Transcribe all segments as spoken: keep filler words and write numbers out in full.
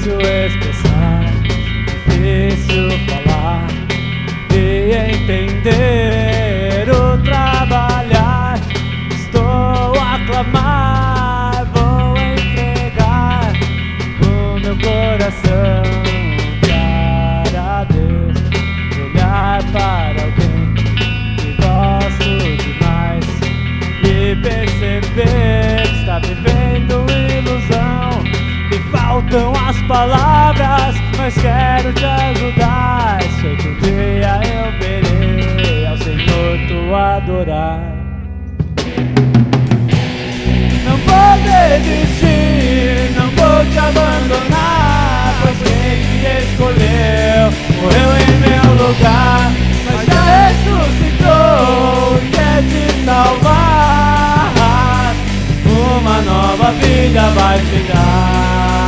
Difícil expressar, difícil falar e entender o trabalhar. Estou a clamar, vou entregar o meu coração para Deus. Olhar para alguém que gosto demais e perceber que está vivendo ilusão. Me faltam as palavras, mas quero te ajudar. Sei que um dia eu verei ao Senhor tu adorar. Não vou desistir, não vou te abandonar, pois quem te escolheu morreu em meu lugar, mas já ressuscitou e quer te salvar. Uma nova vida vai te dar.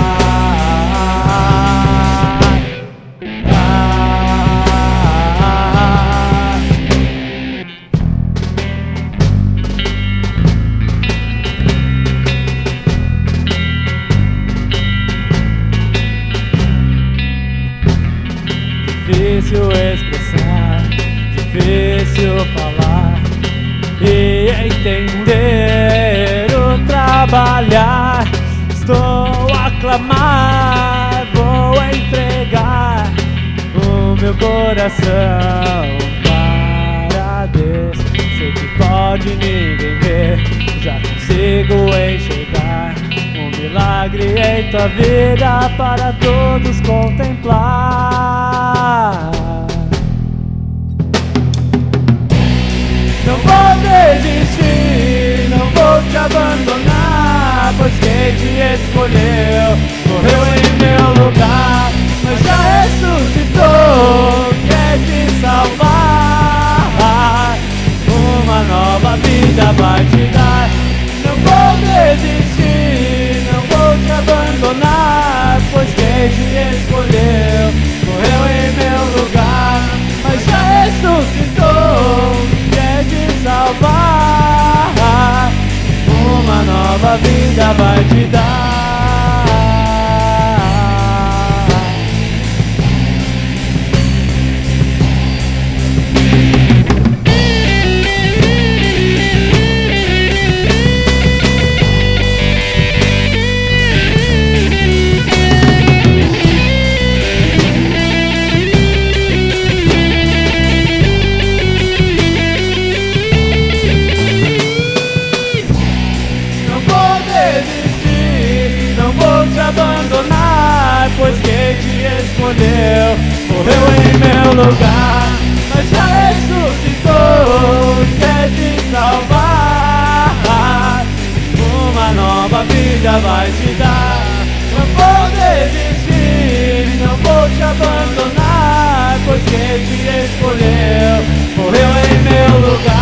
Difícil expressar, difícil falar e entender o trabalhar. Estou a clamar, vou entregar o meu coração para Deus. Sei que pode ninguém ver, já consigo enxergar um milagre em tua vida para todos contemplar. Não vou desistir, não vou te abandonar, pois quem te escolheu morreu em meu lugar, mas já ressuscitou, quer te salvar. Uma nova vida vai te dar. Não vou desistir, não vou te abandonar, pois quem te escolheu morreu em meu lugar, mas já ressuscitou, quer te salvar. Uma nova vida vai te dar. Abandonar, pois quem te escolheu morreu em meu lugar, mas já ressuscitou e quer te salvar. Uma nova vida vai te dar. Não vou desistir, não vou te abandonar, pois quem te escolheu morreu em meu lugar.